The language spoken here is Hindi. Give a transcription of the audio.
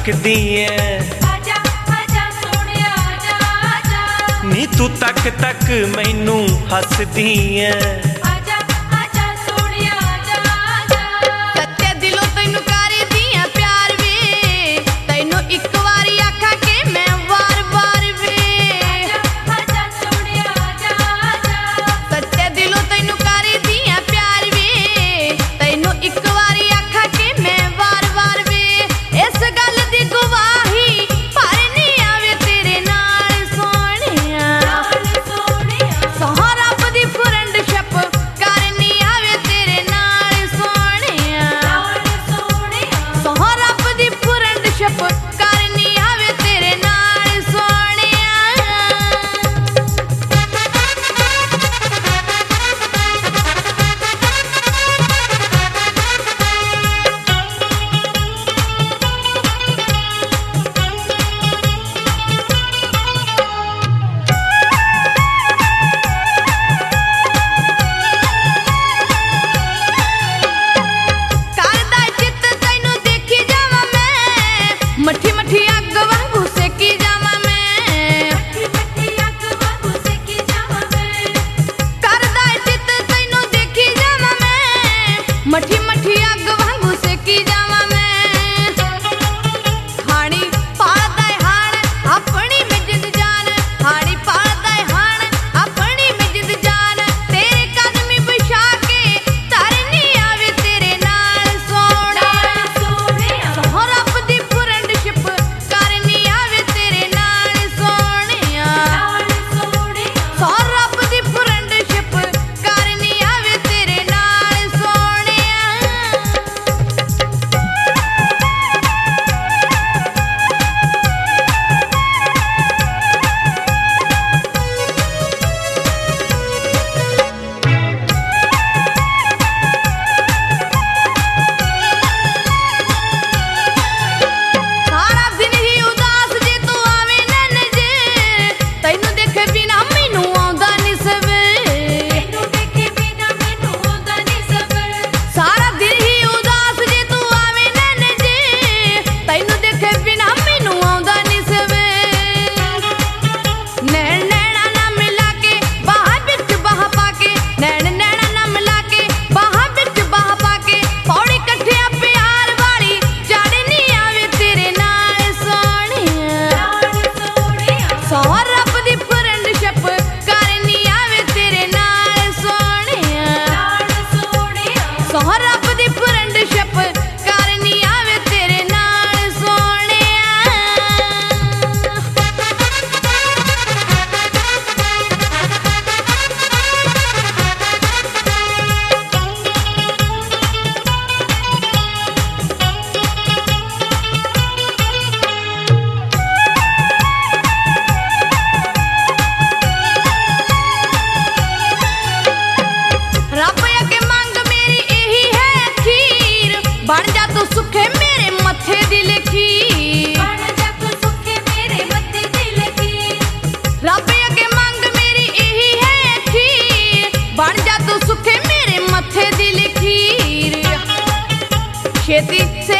तकदी है आजा आजा सोने आजा आजा नी तू तक तक मैनू हसदी है आजा आजा सोने आजा आजा सच्चे दिलों तैनू कर दियां प्यार वे तैनू एक वारी आखा के मैं वार वार वे आजा आजा सोने आजा आजा सच्चे दिलों तैनू कर दियां प्यार वे तैनू एक वारी आखा के मैं वार वार वे इस गल दी गवाही पर नहीं आवे तेरे नाल सोहणिया सोनिया सोह रब दी फ्रेंडशिप करनी आवे तेरे नाल सोहणिया सोनिया सोह रब दी फ्रेंडशिप करनी आवे तेरे नाल सोहणिया करदा चित तैनू देखी जावां मैं मट्ठी मट्ठी अग वांगू सेकी जावां मैं मट्टी अग वांगू सेकी जावां मैं करदा चित तैनू देखी जावां मैं मट्ठी मट्ठी अग वांगू सेकी जावां मैं हाणी पालदा हाण अपनी में जिंद जान हाणी पालदा हाण अपनी में जिंद जान तेरे कदमी बिछा के तरनी आवे तेरे नाल सोहणिया सोनिया सोह रब दी फ्रेंडशिप करनी आवे तेरे नाल सोहणिया सोनिया सोह रब दी फ्रेंडशिप करनी आवे तेरे नाल सोहणिया सारा दिन ही उदास जे तू आवे नन जे तैनू देखे बिना मैनू आउंदा नी सवे तैनू देखे बिना मैनू होंदा नहीं सबर सारा दिन ही उदास जे तू आवे नन जे तैनू देखे बिना मैनू आउंदा नी सवे नैन नैना ना मिला के बाह बिच बाह पाके नैन नैना ना मिला के बाह बिच बाह पाके पौड़ी कट्ठिया प्यार वाली चढ़नी आवे तेरे नाल सोहणिया सोनिया सोह रब दी फ्रेंडशिप करनी आवे तेरे नाल सोहणिया सोनिया सोह रब दी फ्रेंडशिप करनी आवे तेरे नाल सोहणिया रब अगे मंग मेरी यही है अखीर बन जा तू सुखे मेरे मथे दी लकीर बन जा तू सुखे मेरे मत्थे दी लकीर रब अगे मंग मेरी यही है अखीर बन जा तू सुखे मेरे मथे दी लकीर छेती से